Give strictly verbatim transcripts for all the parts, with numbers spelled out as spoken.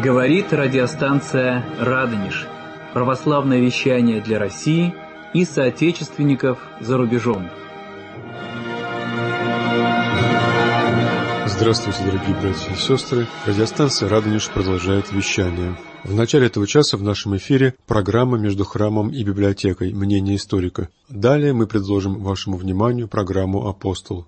Говорит радиостанция «Радонеж». Православное вещание для России и соотечественников за рубежом. Здравствуйте, дорогие братья и сестры. Радиостанция «Радонеж» продолжает вещание. В начале этого часа в нашем эфире программа «Между храмом и библиотекой. Мнение историка». Далее мы предложим вашему вниманию программу «Апостол».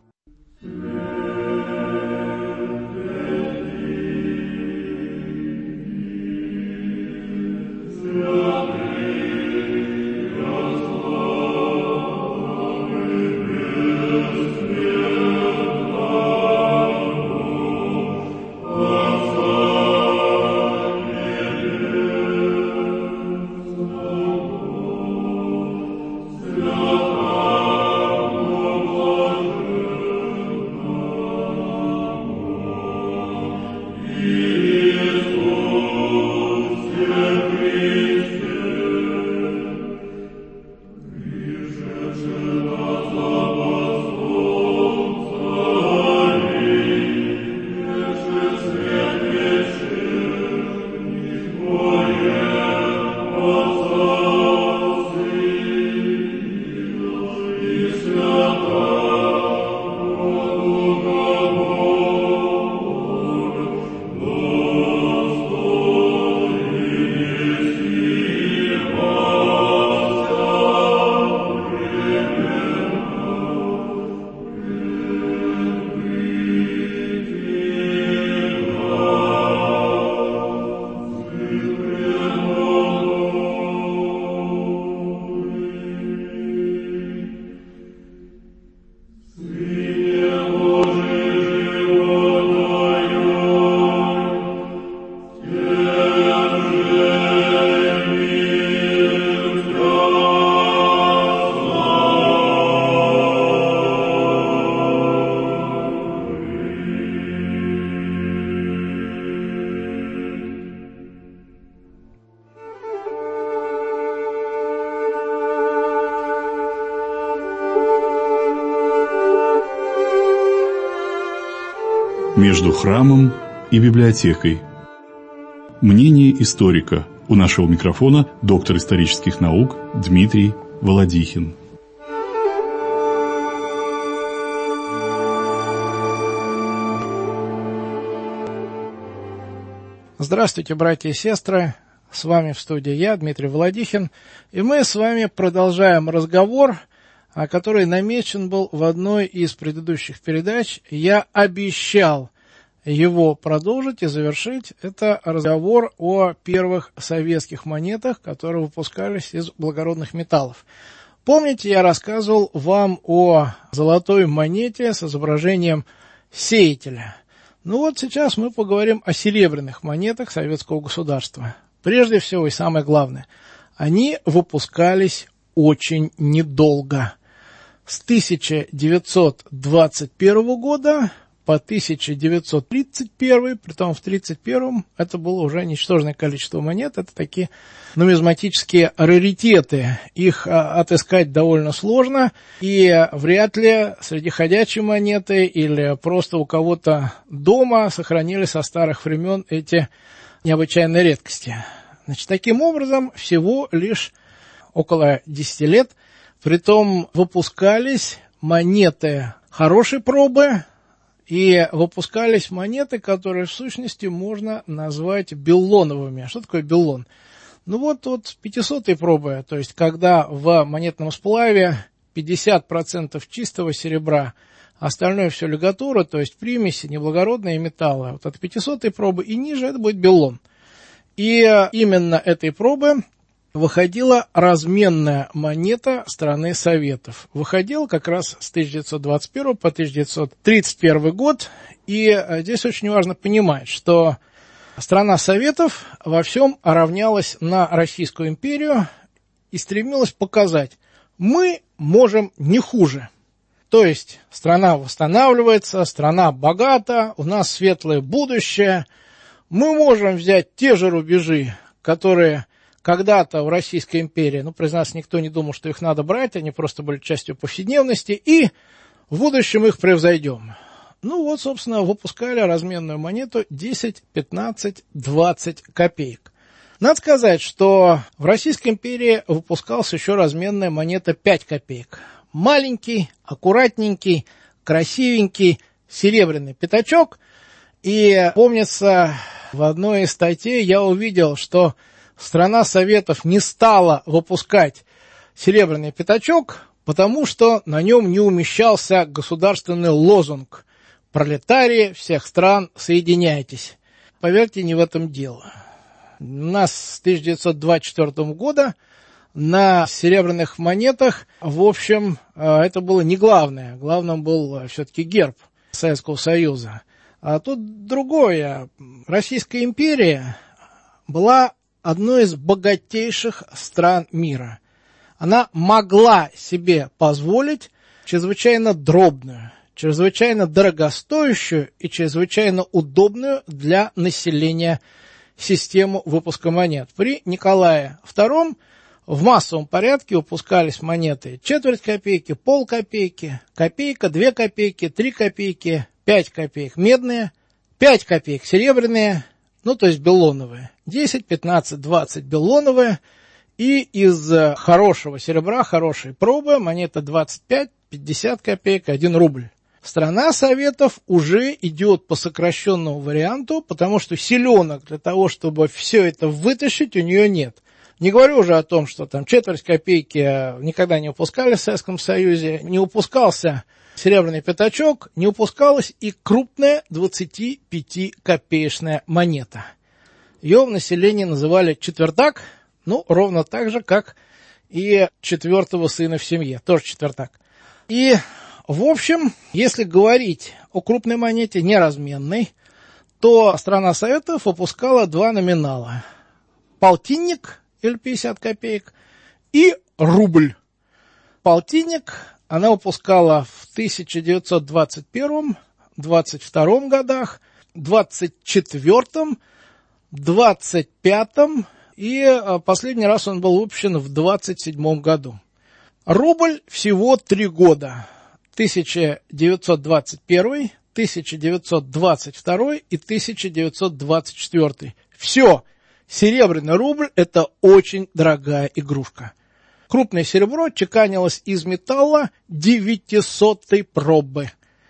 Между храмом и библиотекой. Мнение историка. У нашего микрофона доктор исторических наук Дмитрий Володихин. Здравствуйте, братья и сестры. С вами в студии я, Дмитрий Володихин. И мы с вами продолжаем разговор, который намечен был в одной из предыдущих передач. Я обещал его продолжить и завершить. Это разговор о первых советских монетах, которые выпускались из благородных металлов. Помните, я рассказывал вам о золотой монете с изображением сеятеля. Ну вот сейчас мы поговорим о серебряных монетах советского государства. Прежде всего и самое главное, они выпускались очень недолго. С тысяча девятьсот двадцать первого года по тысяча девятьсот тридцать первый, притом в тридцать первом это было уже ничтожное количество монет, это такие нумизматические раритеты. Их а, отыскать довольно сложно, и вряд ли среди ходячей монеты или просто у кого-то дома сохранились со старых времен эти необычайные редкости. Значит, таким образом, всего лишь около десяти лет, притом выпускались монеты хорошей пробы, и выпускались монеты, которые в сущности можно назвать беллоновыми. Что такое беллон? Ну вот, вот пятисотой пробы, то есть когда в монетном сплаве пятьдесят процентов чистого серебра, остальное все лигатура, то есть примеси, неблагородные металлы. Вот от пятисотой пробы и ниже это будет беллон. И именно этой пробы выходила разменная монета страны Советов. Выходила как раз с тысяча девятьсот двадцать первого по тысяча девятьсот тридцать первый год. И здесь очень важно понимать, что страна Советов во всем равнялась на Российскую империю и стремилась показать, мы можем не хуже. То есть страна восстанавливается, страна богата, у нас светлое будущее. Мы можем взять те же рубежи, которые когда-то в Российской империи, ну, признаться, никто не думал, что их надо брать, они просто были частью повседневности, и в будущем их превзойдем. Ну вот, собственно, выпускали разменную монету десять, пятнадцать, двадцать копеек. Надо сказать, что в Российской империи выпускалась еще разменная монета пять копеек. Маленький, аккуратненький, красивенький серебряный пятачок. И, помнится, в одной из статей я увидел, что страна Советов не стала выпускать серебряный пятачок, потому что на нем не умещался государственный лозунг «Пролетарии всех стран, соединяйтесь». Поверьте, не в этом дело. У нас с тысяча девятьсот двадцать четвёртого года на серебряных монетах, в общем, это было не главное. Главным был все-таки герб Советского Союза. А тут другое. Российская империя была одной из богатейших стран мира. Она могла себе позволить чрезвычайно дробную, чрезвычайно дорогостоящую и чрезвычайно удобную для населения систему выпуска монет. При Николае втором в массовом порядке выпускались монеты четверть копейки, полкопейки, копейка, две копейки, три копейки, пять копеек медные, пять копеек серебряные, ну то есть беллоновые, десять, пятнадцать, двадцать беллоновые, и из хорошего серебра, хорошей пробы монета двадцать пять, пятьдесят копеек, один рубль. Страна Советов уже идет по сокращенному варианту, потому что силенок для того, чтобы все это вытащить, у нее нет. Не говорю уже о том, что там четверть копейки никогда не выпускали в Советском Союзе, не выпускался серебряный пятачок, не выпускалась и крупная двадцатипятикопеечная монета. Ее в населении называли четвертак, ну, ровно так же, как и четвертого сына в семье, тоже четвертак. И, в общем, если говорить о крупной монете неразменной, то страна Советов выпускала два номинала. Полтинник или пятьдесят копеек и рубль. Полтинник она выпускала в тысяча девятьсот двадцать первом, двадцать втором годах, двадцать четвёртом, двадцать пятом и последний раз он был выпущен в двадцать седьмом году. Рубль всего три года. тысяча девятьсот двадцать первый, тысяча девятьсот двадцать второй и тысяча девятьсот двадцать четвёртый. Все. Серебряный рубль – это очень дорогая игрушка. Крупное серебро чеканилось из металла девятисотой пробы.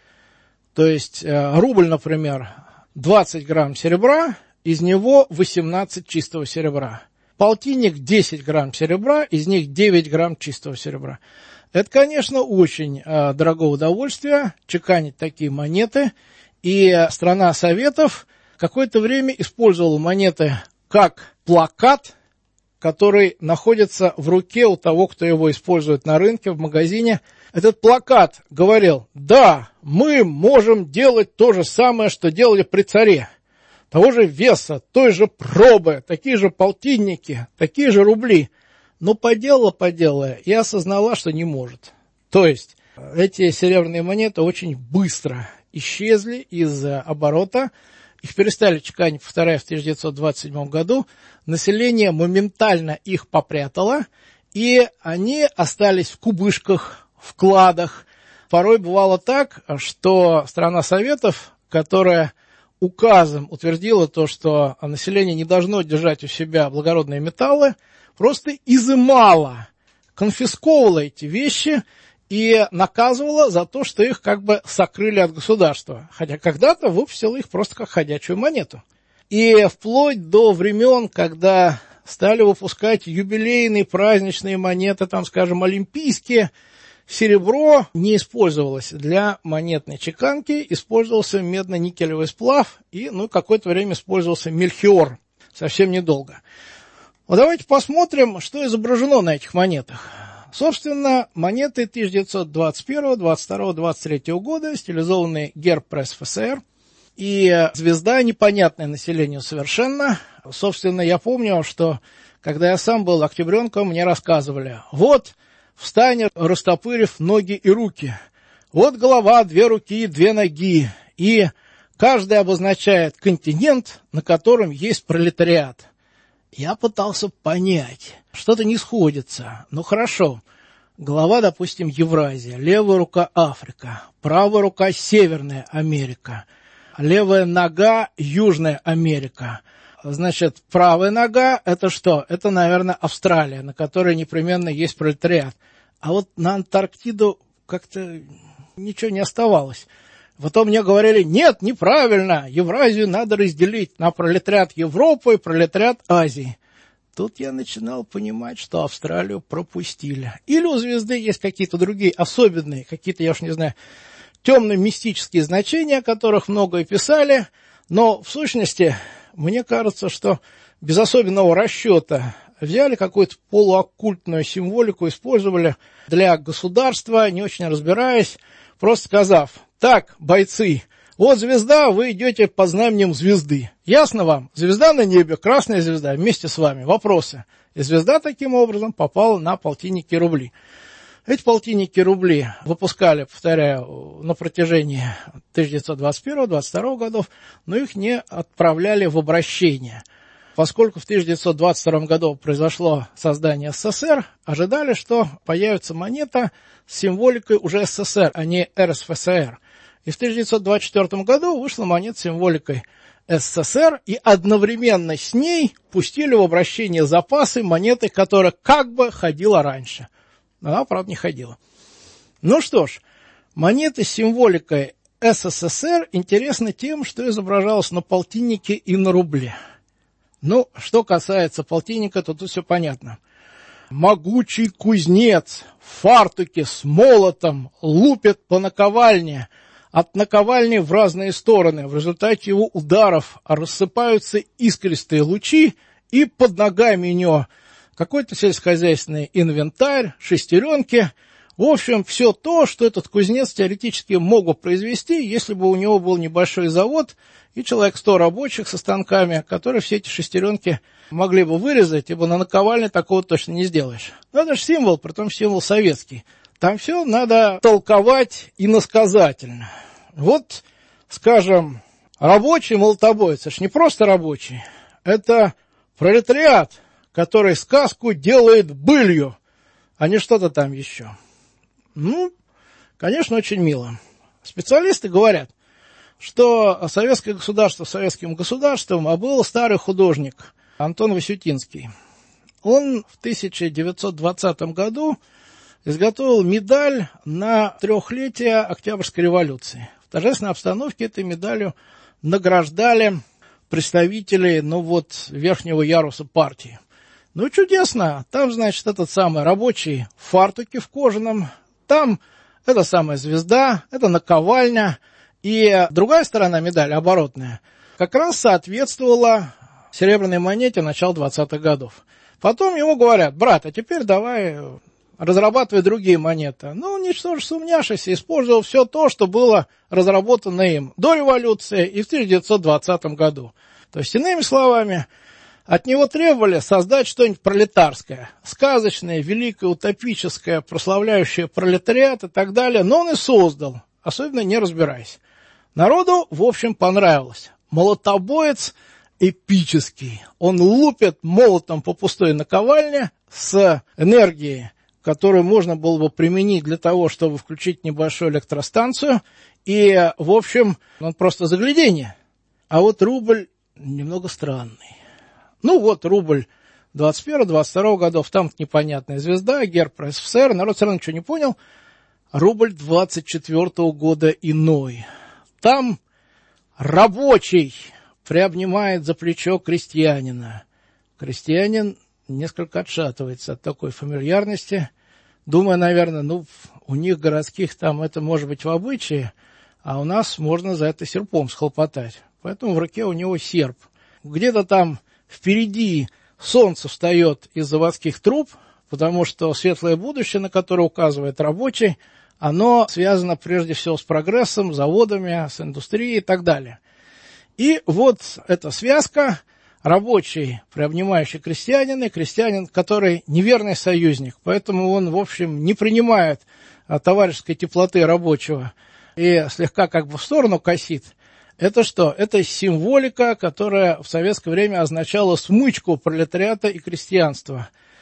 То есть рубль, например, двадцать грамм серебра, из него восемнадцать чистого серебра. Полтинник десять грамм серебра, из них девять грамм чистого серебра. Это, конечно, очень э, дорогое удовольствие чеканить такие монеты. И страна Советов какое-то время использовала монеты как плакат, который находится в руке у того, кто его использует на рынке, в магазине. Этот плакат говорил: да, мы можем делать то же самое, что делали при царе. Того же веса, той же пробы, такие же полтинники, такие же рубли. Но поделала, поделала и осознала, что не может. То есть эти серебряные монеты очень быстро исчезли из оборота. Их перестали чеканить, повторяю, в тысяча девятьсот двадцать седьмом году. Население моментально их попрятало, и они остались в кубышках, в кладах. Порой бывало так, что страна Советов, которая указом утвердила то, что население не должно держать у себя благородные металлы, просто изымала, конфисковывала эти вещи и наказывала за то, что их как бы сокрыли от государства. Хотя когда-то выпустила их просто как ходячую монету. И вплоть до времен, когда стали выпускать юбилейные праздничные монеты, там, скажем, олимпийские, серебро не использовалось для монетной чеканки, использовался медно-никелевый сплав и, ну, какое-то время использовался мельхиор, совсем недолго. Вот давайте посмотрим, что изображено на этих монетах. Собственно, монеты тысяча девятьсот двадцать первого, двадцать второго, двадцать третьего года, стилизованный герб РСФСР, и звезда непонятная населению совершенно. Собственно, я помню, что когда я сам был октябренком, мне рассказывали: вот встань, растопырив ноги и руки, вот голова, две руки, две ноги, и каждый обозначает континент, на котором есть пролетариат. Я пытался понять, что-то не сходится. Ну хорошо, Голова, допустим, Евразия, левая рука Африка, правая рука Северная Америка, левая нога Южная Америка. Значит, правая нога – это что? Это, наверное, Австралия, на которой непременно есть пролетариат. А вот на Антарктиду как-то ничего не оставалось. Потом мне говорили, нет, неправильно, Евразию надо разделить на пролетариат Европы и пролетариат Азии. Тут я начинал понимать, что Австралию пропустили. Или у звезды есть какие-то другие особенные, какие-то, я уж не знаю, темно-мистические значения, о которых многое писали, но в сущности, мне кажется, что без особенного расчета взяли какую-то полуоккультную символику, использовали для государства, не очень разбираясь, просто сказав, так, бойцы, вот звезда, вы идете под знаменем звезды. Ясно вам? Звезда на небе, красная звезда, вместе с вами. Вопросы. И звезда таким образом попала на полтинники рубли. Эти полтинники рубли выпускали, повторяю, на протяжении тысяча девятьсот двадцать первого — двадцать второго годов, но их не отправляли в обращение. Поскольку в тысяча девятьсот двадцать втором году произошло создание СССР, ожидали, что появится монета с символикой уже СССР, а не эр эс эф эс эр. И в тысяча девятьсот двадцать четвёртом году вышла монета с символикой СССР, и одновременно с ней пустили в обращение запасы монеты, которая как бы ходила раньше. Она, правда, не ходила. Ну что ж, монеты с символикой эс эс эс эр интересны тем, что изображалось на полтиннике и на рубле. Ну, что касается полтинника, то тут все понятно. Могучий кузнец в фартуке с молотом лупит по наковальне, от наковальни в разные стороны. В результате его ударов рассыпаются искристые лучи, и под ногами у него какой-то сельскохозяйственный инвентарь, шестеренки. В общем, все то, что этот кузнец теоретически мог бы произвести, если бы у него был небольшой завод и человек сто рабочих со станками, которые все эти шестеренки могли бы вырезать, ибо на наковальне такого точно не сделаешь. Но это же символ, притом символ советский. Там все надо толковать иносказательно. Вот, скажем, рабочий молотобоец, это ж не просто рабочий, это пролетариат, который сказку делает былью, а не что-то там еще. Ну, конечно, очень мило. Специалисты говорят, что советское государство советским государством, а был старый художник Антон Васютинский. Он в тысяча девятьсот двадцатом году изготовил медаль на трехлетие Октябрьской революции. В торжественной обстановке этой медалью награждали представителей, ну вот, верхнего яруса партии. Ну, чудесно. Там, значит, этот самый рабочий в фартуке в кожаном. Там эта самая звезда, это наковальня. И другая сторона медали, оборотная, как раз соответствовала серебряной монете начала двадцатых годов. Потом ему говорят, брат, а теперь давай разрабатывай другие монеты. Ну, ничтоже сумняшися, использовал все то, что было разработано им до революции и в тысяча девятьсот двадцатом году. То есть, иными словами, от него требовали создать что-нибудь пролетарское, сказочное, великое, утопическое, прославляющее пролетариат и так далее, но он и создал, особенно не разбираясь. Народу, в общем, понравилось. Молотобоец эпический. Он лупит молотом по пустой наковальне с энергией, которую можно было бы применить для того, чтобы включить небольшую электростанцию. И, в общем, он просто загляденье. А вот рубль немного странный. Ну вот рубль двадцать первого — двадцать второго годов, там непонятная звезда, герб эс эс эс эр, народ все равно ничего не понял. Рубль двадцать четвёртого года иной. Там рабочий приобнимает за плечо крестьянина. Крестьянин несколько отшатывается от такой фамильярности, думая, наверное, ну, у них городских там это может быть в обычае, а у нас можно за это серпом схлопотать. Поэтому в руке у него серп. Где-то там впереди солнце встает из заводских труб, потому что светлое будущее, на которое указывает рабочий, оно связано прежде всего с прогрессом, заводами, с индустрией и так далее. И вот эта связка, рабочий, приобнимающий крестьянина, и крестьянин, который неверный союзник, поэтому он, в общем, не принимает товарищеской теплоты рабочего и слегка как бы в сторону косит. Это что? Это символика, которая в советское время означала смычку пролетариата и крестьянства.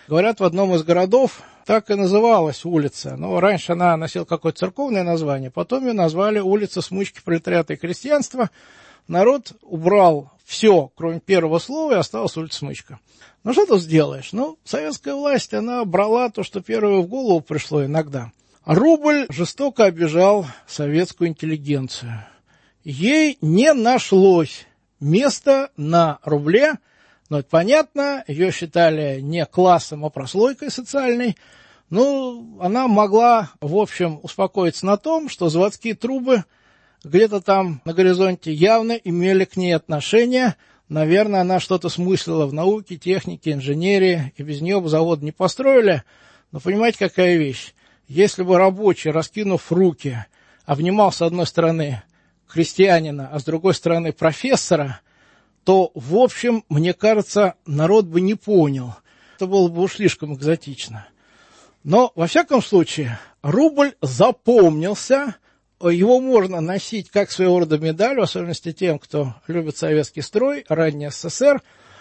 Говорят, в одном из городов так и называлась улица. Но раньше она носила какое-то церковное название, потом ее назвали улица Смычки пролетариата и крестьянства. Народ убрал все, кроме первого слова, и осталась улица Смычка. Ну, что тут сделаешь? Ну, советская власть, она брала то, что первое в голову пришло иногда. Рубль жестоко обижал советскую интеллигенцию. Ей не нашлось места на рубле. Но это понятно, ее считали не классом, а прослойкой социальной. Ну, она могла, в общем, успокоиться на том, что заводские трубы где-то там на горизонте явно имели к ней отношение. Наверное, она что-то смыслила в науке, технике, инженерии, и без нее бы завод не построили. Но понимаете, какая вещь? Если бы рабочий, раскинув руки, обнимал с одной стороны крестьянина, а с другой стороны профессора, то, в общем, мне кажется, народ бы не понял. Это было бы уж слишком экзотично. Но, во всяком случае, рубль запомнился. Его можно носить как своего рода медаль, в особенности тем, кто любит советский строй, ранний СССР.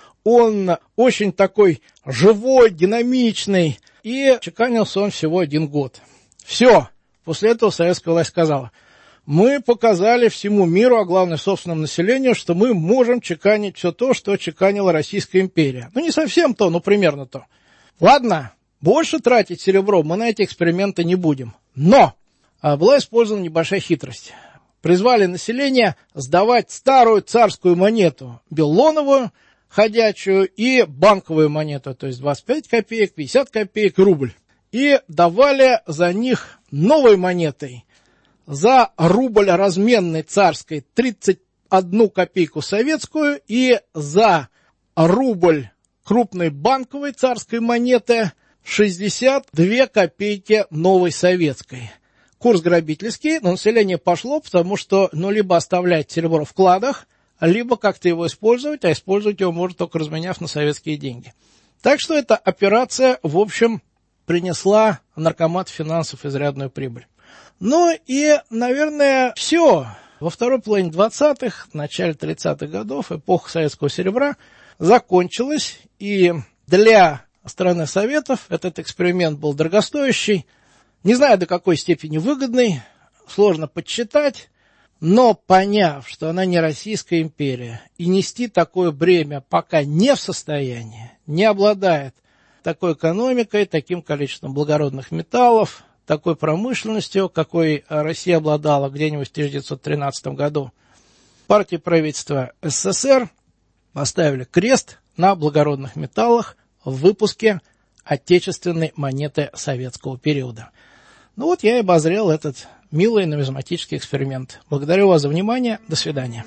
Он очень такой живой, динамичный, и чеканился он всего один год. Все. После этого советская власть сказала: мы показали всему миру, а главное собственному населению, что мы можем чеканить все то, что чеканила Российская империя. Ну, не совсем то, но примерно то. Ладно, больше тратить серебро мы на эти эксперименты не будем. Но а, была использована небольшая хитрость. Призвали население сдавать старую царскую монету, беллоновую, ходячую, и банковую монету, то есть двадцать пять копеек, пятьдесят копеек, рубль. И давали за них новой монетой. За рубль разменной царской тридцать одну копейку советскую и за рубль крупной банковой царской монеты шестьдесят две копейки новой советской. Курс грабительский, но население пошло, потому что ну либо оставлять серебро в вкладах, либо как-то его использовать, а использовать его можно только разменяв на советские деньги. Так что эта операция, в общем, принесла наркомату финансов изрядную прибыль. Ну и, наверное, все. Во второй половине двадцатых, начале тридцатых годов эпоха советского серебра закончилась, и для страны Советов этот эксперимент был дорогостоящий, не знаю до какой степени выгодный, сложно подсчитать, но поняв, что она не Российская империя, и нести такое бремя пока не в состоянии, не обладает такой экономикой, таким количеством благородных металлов, такой промышленностью, какой Россия обладала где-нибудь в тысяча девятьсот тринадцатом году, партия и правительство СССР поставили крест на благородных металлах в выпуске отечественной монеты советского периода. Ну вот я и обозрел этот милый нумизматический эксперимент. Благодарю вас за внимание. До свидания.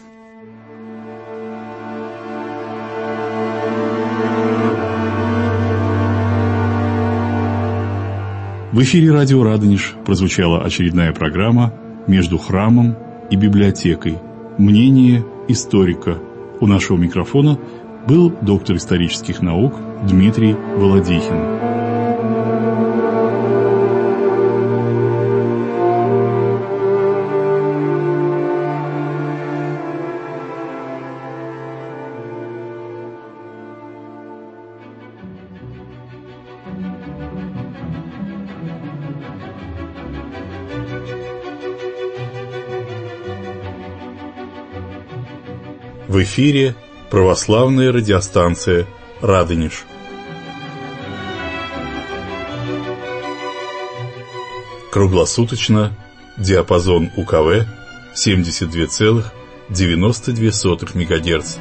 В эфире радио «Радонеж» прозвучала очередная программа «Между храмом и библиотекой. Мнение историка». У нашего микрофона был доктор исторических наук Дмитрий Володихин. В эфире православная радиостанция «Радонеж». Круглосуточно диапазон УКВ семьдесят два целых девяносто две сотых мегагерц.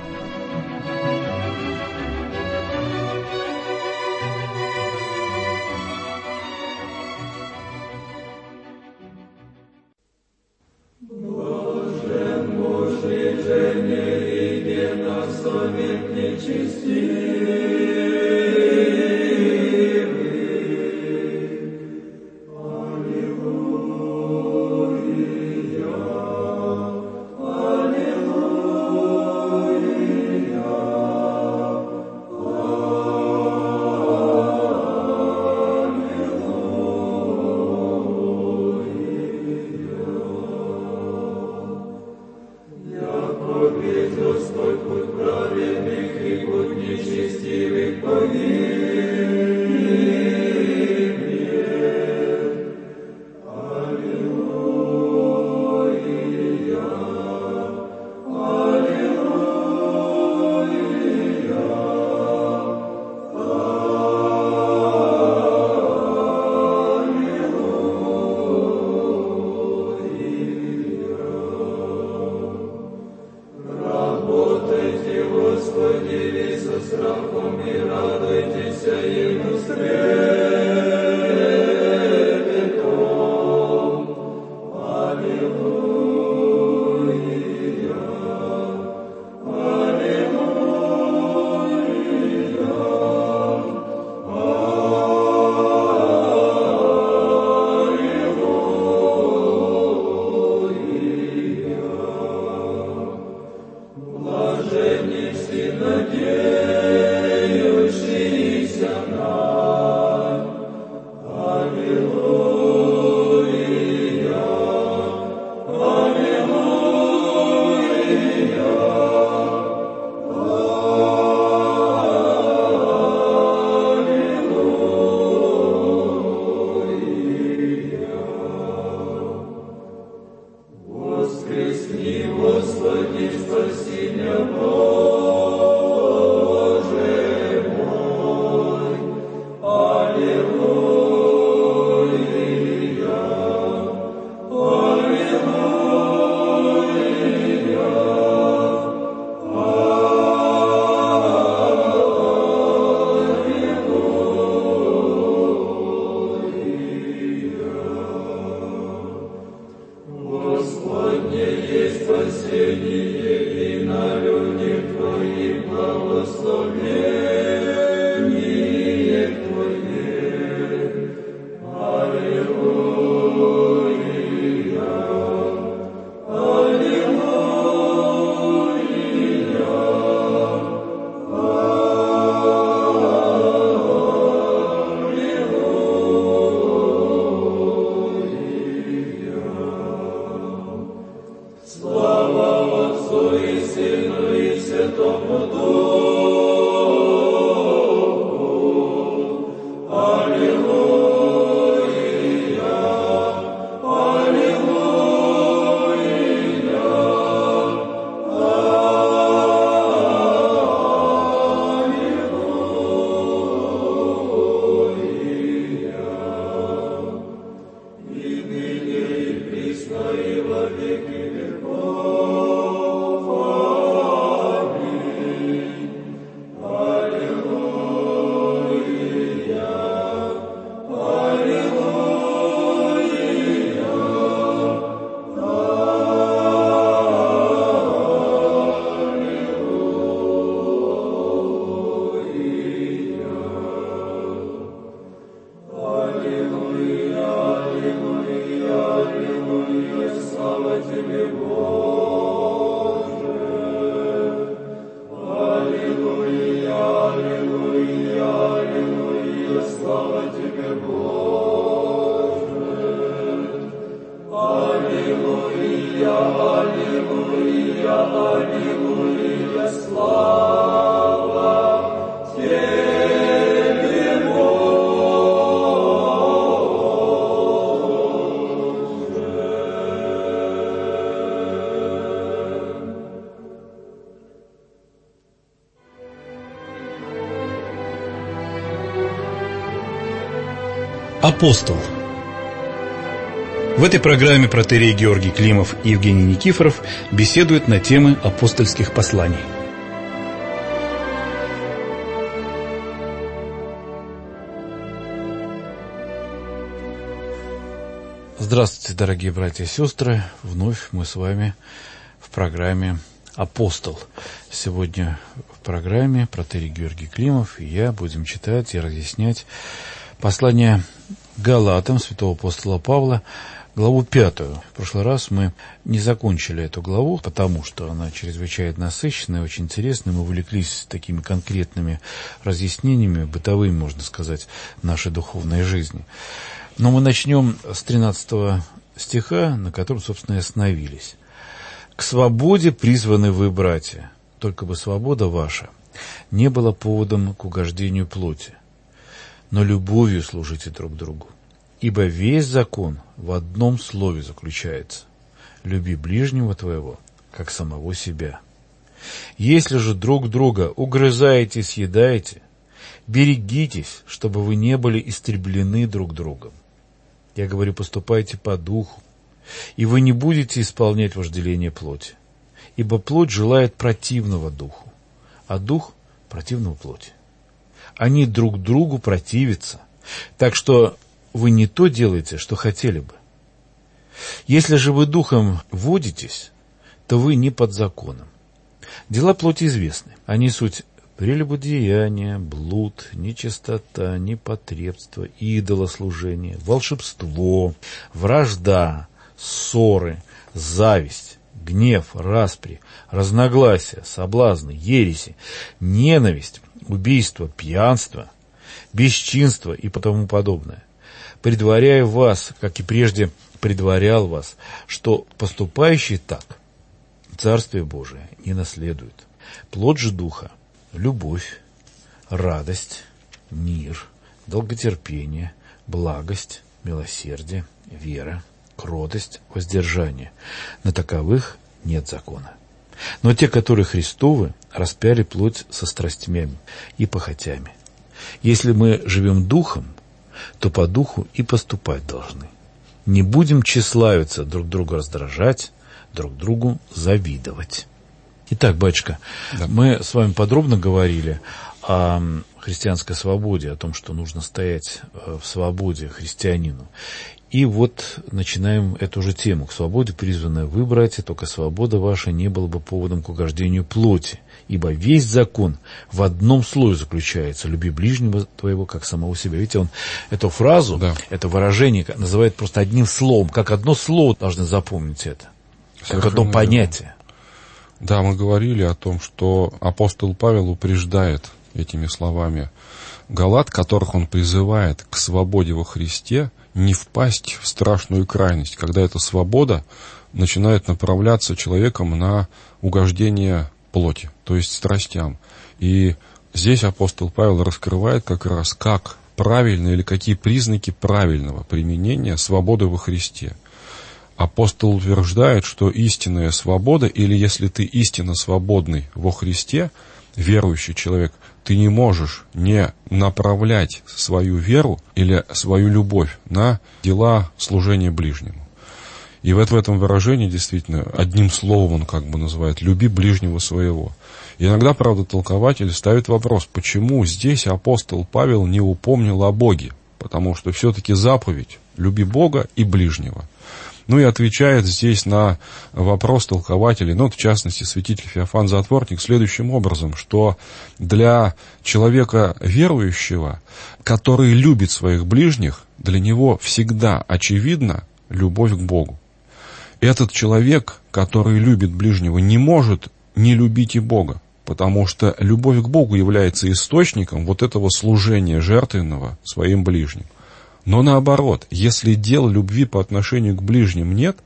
Аллилуйя. Апостол. В этой программе протоиерей Георгий Климов и Евгений Никифоров беседуют на темы апостольских посланий. Здравствуйте, дорогие братья и сестры. Вновь мы с вами в программе «Апостол». Сегодня в программе протоиерей Георгий Климов и я будем читать и разъяснять послание Галатам святого апостола Павла, главу пятую. В прошлый раз мы не закончили эту главу, потому что она чрезвычайно насыщенная, очень интересная. Мы увлеклись такими конкретными разъяснениями, бытовыми, можно сказать, нашей духовной жизни. Но мы начнем с тринадцатого стиха, на котором, собственно, и остановились. «К свободе призваны вы, братья, только бы свобода ваша не была поводом к угождению плоти, но любовью служите друг другу. Ибо весь закон в одном слове заключается: люби ближнего твоего, как самого себя. Если же друг друга угрызаете и съедаете, берегитесь, чтобы вы не были истреблены друг другом. Я говорю, поступайте по духу, и вы не будете исполнять вожделение плоти. Ибо плоть желает противного духу, а дух противного плоти. Они друг другу противятся, так что вы не то делаете, что хотели бы. Если же вы духом водитесь, то вы не под законом. Дела плоти известны. Они суть прелюбодеяние, блуд, нечистота, непотребство, идолослужение, волшебство, вражда, ссоры, зависть, гнев, распри, разногласия, соблазны, ереси, ненависть, убийство, пьянство, бесчинство и тому подобное. Предваряю вас, как и прежде предварял вас, что поступающий так Царствие Божие не наследует. Плод же Духа — любовь, радость, мир, долготерпение, благость, милосердие, вера, кротость, воздержание. На таковых нет закона. Но те, которые Христовы, распяли плоть со страстями и похотями. Если мы живем духом, то по духу и поступать должны. Не будем тщеславиться, друг друга раздражать, друг другу завидовать. Итак, батюшка, да. Мы с вами подробно говорили о христианской свободе, о том, что нужно стоять в свободе христианину. И вот начинаем эту же тему. К свободе призваны вы, братья, только свобода ваша не была бы поводом к угождению плоти. Ибо весь закон в одном слове заключается: люби ближнего твоего, как самого себя. Видите, он эту фразу, да. это выражение называет просто одним словом. Как одно слово должны запомнить это. Совершенно как одно понятие. Да, мы говорили о том, что апостол Павел упреждает этими словами галат, которых он призывает к свободе во Христе, не впасть в страшную крайность, когда эта свобода начинает направляться человеком на угождение плоти, то есть страстям. И здесь апостол Павел раскрывает как раз, как правильно или какие признаки правильного применения свободы во Христе. Апостол утверждает, что истинная свобода, или если ты истинно свободный во Христе, верующий человек, ты не можешь не направлять свою веру или свою любовь на дела служения ближнему. И вот в этом выражении действительно одним словом он как бы называет «люби ближнего своего». Иногда, правда, толкователь ставит вопрос, почему здесь апостол Павел не упомнил о Боге, потому что все-таки заповедь «люби Бога и ближнего». Ну и отвечает здесь на вопрос толкователей, ну, в частности, святитель Феофан Затворник, следующим образом, что для человека верующего, который любит своих ближних, для него всегда очевидна любовь к Богу. Этот человек, который любит ближнего, не может не любить и Бога, потому что любовь к Богу является источником вот этого служения жертвенного своим ближним. Но наоборот, если дел любви по отношению к ближним нет,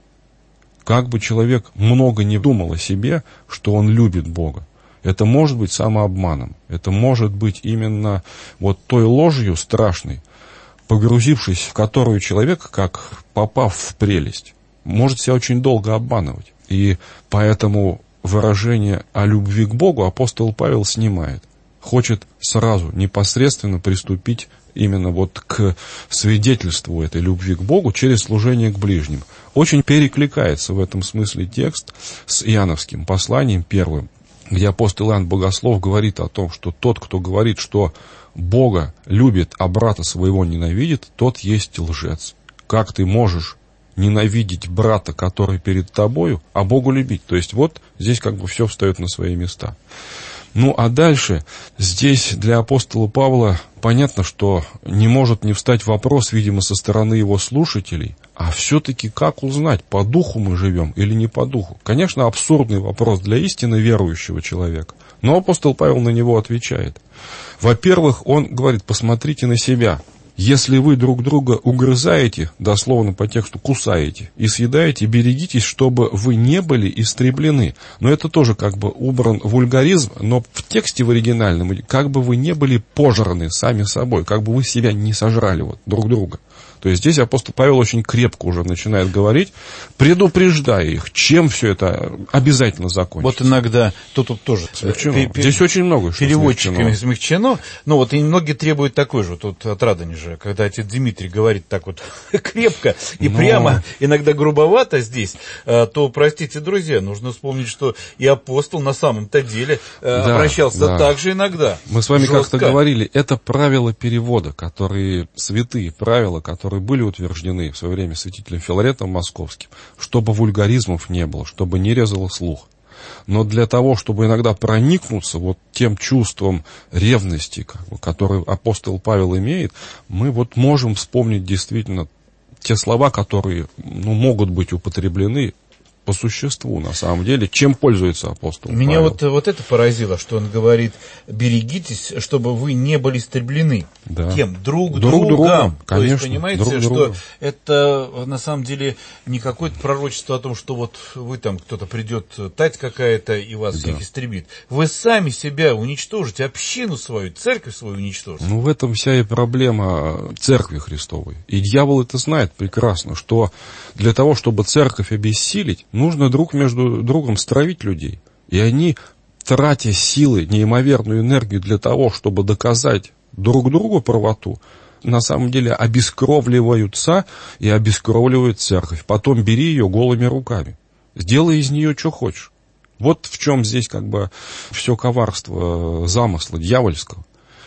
как бы человек много не думал о себе, что он любит Бога, это может быть самообманом, это может быть именно вот той ложью страшной, погрузившись в которую человек, как попав в прелесть, может себя очень долго обманывать. И поэтому выражение о любви к Богу апостол Павел снимает. хочет сразу, непосредственно приступить именно вот к свидетельству этой любви к Богу через служение к ближним. Очень перекликается в этом смысле текст с Иоанновским посланием первым, где апостол Иоанн Богослов говорит о том, что тот, кто говорит, что Бога любит, а брата своего ненавидит, тот есть лжец. Как ты можешь ненавидеть брата, который перед тобою, а Богу любить? То есть вот здесь как бы все встает на свои места. Ну, а дальше здесь для апостола Павла понятно, что не может не встать вопрос, видимо, со стороны его слушателей, а все-таки как узнать, по духу мы живем или не по духу? Конечно, абсурдный вопрос для истинно верующего человека, но апостол Павел на него отвечает. Во-первых, он говорит, посмотрите на себя. Если вы друг друга угрызаете, дословно по тексту кусаете, и съедаете, берегитесь, чтобы вы не были истреблены. Но это тоже как бы убран вульгаризм, но в тексте в оригинальном, как бы вы не были пожраны сами собой, как бы вы себя не сожрали вот, друг друга. То есть здесь апостол Павел очень крепко уже начинает говорить, предупреждая их, чем все это обязательно закончится. Вот иногда, тут, тут тоже смягчено. Пер, здесь очень много что переводчиками смягчено. смягчено. Ну вот и многие требуют такой же, тут от Радонежа, когда отец Дмитрий говорит так вот крепко и Но... прямо, иногда грубовато здесь, то, простите, друзья, нужно вспомнить, что и апостол на самом-то деле да, обращался да. так же иногда. Мы с вами жестко. Как-то говорили, это правила перевода, которые святые правила, которые которые были утверждены в свое время святителем Филаретом Московским, чтобы вульгаризмов не было, чтобы не резало слух. Но для того, чтобы иногда проникнуться вот тем чувством ревности, как бы, которое апостол Павел имеет, мы вот можем вспомнить действительно те слова, которые ну, могут быть употреблены по существу, на самом деле, чем пользуется апостол Меня Павел. вот, вот это поразило, что он говорит, берегитесь, чтобы вы не были истреблены. Да. Кем? Друг, друг другом. другом. Конечно, то есть, понимаете, друг что другом. это на самом деле не какое-то пророчество о том, что вот вы там, кто-то придет, тать какая-то и вас да. всех истребит. Вы сами себя уничтожите, общину свою, церковь свою уничтожите. Ну, в этом вся и проблема церкви Христовой. И дьявол это знает прекрасно, что для того, чтобы церковь обессилить, нужно друг между другом стравить людей. И они, тратя силы, неимоверную энергию для того, чтобы доказать друг другу правоту, на самом деле обескровливаются и обескровливают церковь. Потом бери ее голыми руками. Сделай из нее, что хочешь. Вот в чем здесь как бы все коварство замысла дьявольского.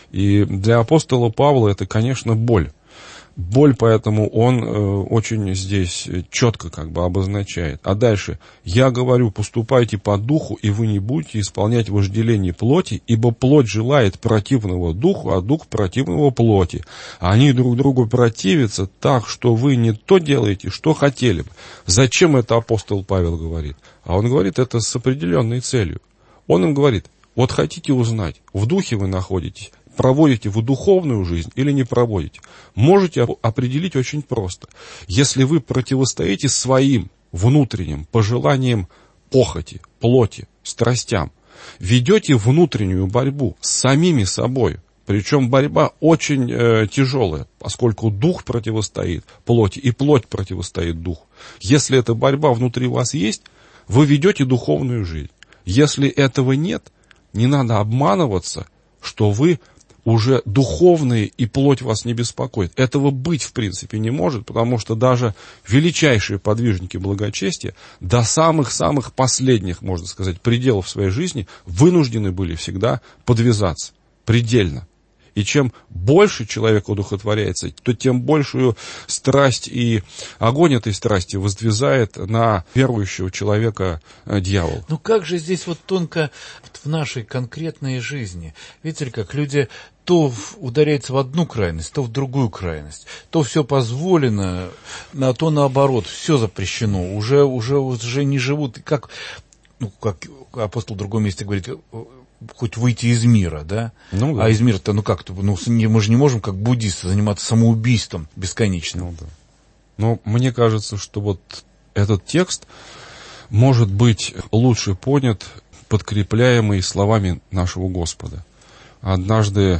И для апостола Павла это, конечно, боль. Боль, поэтому он э, очень здесь четко как бы обозначает. А дальше, я говорю, поступайте по духу, и вы не будете исполнять вожделение плоти, ибо плоть желает противного духу, а дух противного плоти. Они друг другу противятся так, что вы не то делаете, что хотели бы. Зачем это апостол Павел говорит? А он говорит это с определенной целью. Он им говорит, вот хотите узнать, в духе вы находитесь, проводите вы духовную жизнь или не проводите, можете определить очень просто. Если вы противостоите своим внутренним пожеланиям похоти, плоти, страстям, ведете внутреннюю борьбу с самими собой, причем борьба очень э, тяжелая, поскольку дух противостоит плоти и плоть противостоит духу. Если эта борьба внутри вас есть, вы ведете духовную жизнь. Если этого нет, не надо обманываться, что вы уже духовные, и плоть вас не беспокоит. Этого быть, в принципе, не может, потому что даже величайшие подвижники благочестия до самых-самых последних, можно сказать, пределов своей жизни вынуждены были всегда подвязаться предельно. И чем больше человек удухотворяется, то тем большую страсть и огонь этой страсти воздвизает на верующего человека дьявол. Ну как же здесь вот тонко в нашей конкретной жизни? Видите ли, как люди то ударяются в одну крайность, то в другую крайность. То все позволено, а то наоборот, все запрещено. Уже, уже, уже не живут, как, ну, как апостол в другом месте говорит, хоть выйти из мира, да? Ну, да. А из мира-то, ну как-то, ну, мы же не можем, как буддисты, заниматься самоубийством бесконечным. Ну, да. Но мне кажется, что вот этот текст может быть лучше понят, подкрепляемый словами нашего Господа. Однажды,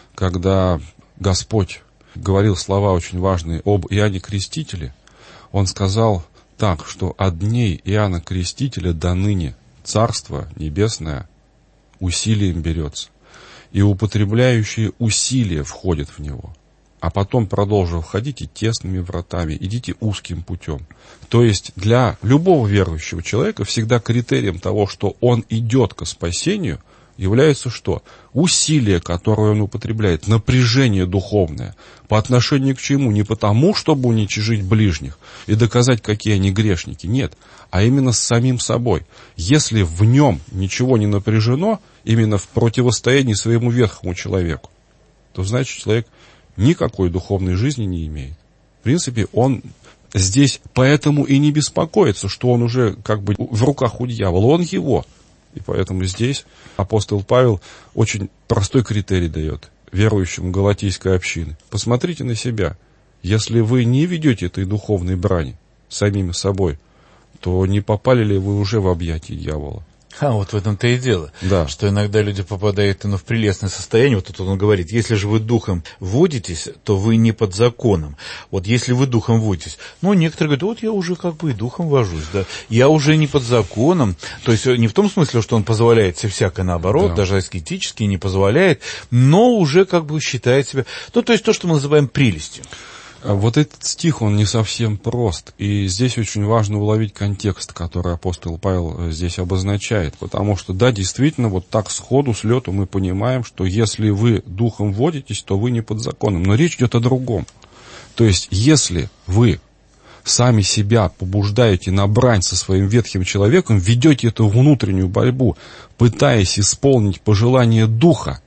когда Господь говорил слова очень важные об Иоанне Крестителе, Он сказал так, что от дней Иоанна Крестителя до ныне Царство Небесное усилием берется. и употребляющие усилия входят в него. А потом, продолжив, ходите тесными вратами, идите узким путем. То есть для любого верующего человека всегда критерием того, что он идет ко спасению, является что? Усилие, которое он употребляет, напряжение духовное. По отношению к чему? Не потому, чтобы уничижить ближних и доказать, какие они грешники. Нет, а именно с самим собой. Если в нем ничего не напряжено, именно в противостоянии своему ветхому человеку, то значит, человек никакой духовной жизни не имеет. В принципе, он здесь поэтому и не беспокоится, что он уже как бы в руках у дьявола. Он его. И поэтому здесь апостол Павел очень простой критерий дает верующим галатийской общины. Посмотрите на себя. Если вы не ведете этой духовной брани самими собой, то не попали ли вы уже в объятия дьявола? А вот в этом-то и дело, да. Что иногда люди попадают ну, в прелестное состояние. Вот тут он говорит, если же вы духом водитесь, то вы не под законом. Вот если вы духом водитесь, ну, некоторые говорят, вот я уже как бы и духом вожусь, да, я уже не под законом. То есть не в том смысле, что он позволяет себе всякое, наоборот, да. Даже аскетически не позволяет, но уже как бы считает себя, ну, то есть то, что мы называем прелестью. Вот этот стих, он не совсем прост, и здесь очень важно уловить контекст, который апостол Павел здесь обозначает, потому что, да, действительно, вот так сходу, с лету мы понимаем, что если вы духом водитесь, то вы не под законом, но речь идет о другом. То есть, если вы сами себя побуждаете на брань со своим ветхим человеком, ведете эту внутреннюю борьбу, пытаясь исполнить пожелания духа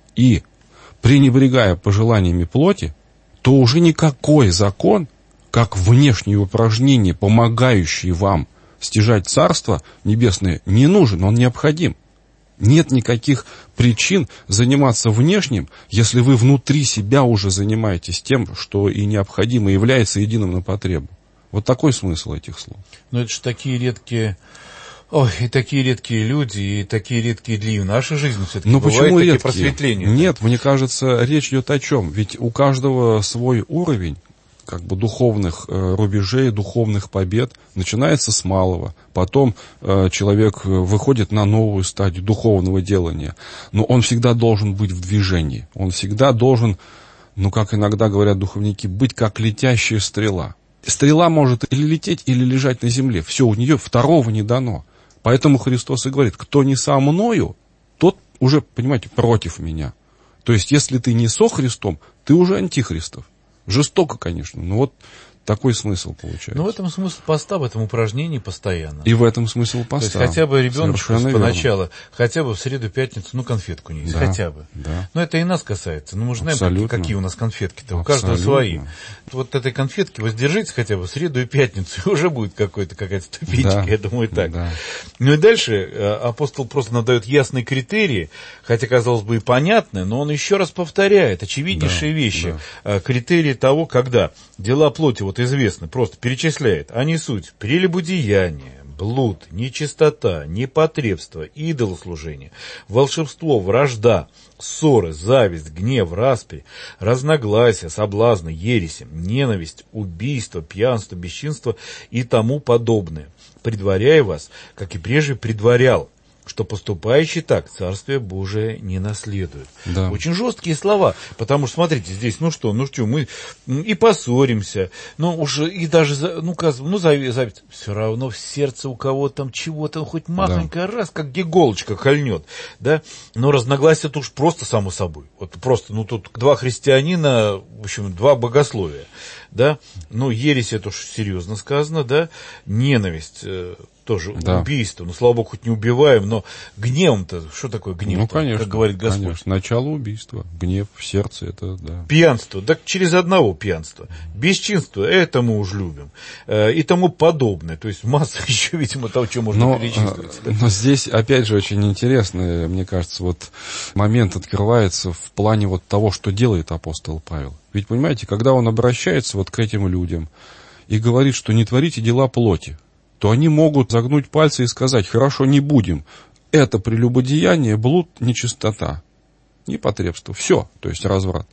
и пренебрегая пожеланиями плоти, то уже никакой закон, как внешние упражнения, помогающие вам стяжать Царство Небесное, не нужен, он необходим. Нет никаких причин заниматься внешним, если вы внутри себя уже занимаетесь тем, что и необходимо, является единым на потребу. Вот такой смысл этих слов. Но это же такие редкие... Ой, и такие редкие люди, и такие редкие дни в нашей жизни все-таки ну, бывают почему такие редкие? Просветления. Нет, мне кажется, речь идет о чем? Ведь у каждого свой уровень, как бы духовных э, рубежей, духовных побед, начинается с малого. Потом э, человек выходит на новую стадию духовного делания. Но он всегда должен быть в движении. Он всегда должен, ну, как иногда говорят духовники, быть как летящая стрела. Стрела может или лететь, или лежать на земле. Все, у нее второго не дано. Поэтому Христос и говорит, кто не со мною, тот уже, понимаете, против меня. То есть, если ты не со Христом, ты уже антихристов. Жестоко, конечно, но вот такой смысл получается. Ну, в этом смысл поста, в этом упражнении постоянно. И в этом смысл поста. То есть, хотя бы ребеночку поначалу, верно. Хотя бы в среду-пятницу, ну, конфетку не есть, да, хотя бы. Да. Но это и нас касается. Ну, мы же знаем, абсолютно. какие у нас конфетки-то. У Абсолютно. каждого свои. Вот этой конфетки воздержитесь хотя бы в среду и пятницу, и уже будет какой-то, какая-то ступенечка, да. я думаю, так. Да. Ну, и дальше апостол просто нам дает ясные критерии, хотя, казалось бы, и понятные, но он еще раз повторяет очевиднейшие да, вещи. Да. Критерии того, когда дела плоти, вот известны, просто перечисляет. Они суть: прелюбодеяние, блуд, нечистота, непотребство, идолослужение, волшебство, вражда, ссоры, зависть, гнев, распри, разногласия, соблазны, ереси, ненависть, убийство, пьянство, бесчинство и тому подобное, предваряя вас, как и прежде предварял, что поступающий так Царствие Божие не наследует. Да. Очень жесткие слова, потому что, смотрите, здесь, ну что, ну что, мы и поссоримся, ну уж и даже, ну, ну зависть, все равно в сердце у кого-то там чего-то, ну, хоть махонькая, да. раз, как иголочка кольнет, да, но разногласия это уж просто само собой, вот просто, ну, тут два христианина, в общем, два богословия, да, ну, ересь это уж серьезно сказано, да, ненависть, тоже да. убийство, ну, слава богу, хоть не убиваем, но гневом-то, что такое гнев? Ну, конечно, как говорит Господь. Конечно. Начало убийства, гнев в сердце, это, да. Пьянство, так через одного пьянства. Бесчинство, это мы уж любим. И тому подобное, то есть масса еще, видимо, того, что можно но, перечислить. Да? Но здесь, опять же, очень интересный, мне кажется, вот момент открывается в плане вот того, что делает апостол Павел. Ведь, понимаете, когда он обращается вот к этим людям и говорит, что не творите дела плоти, то они могут загнуть пальцы и сказать, хорошо, не будем. Это прелюбодеяние, блуд, нечистота, непотребство. Все, то есть разврат.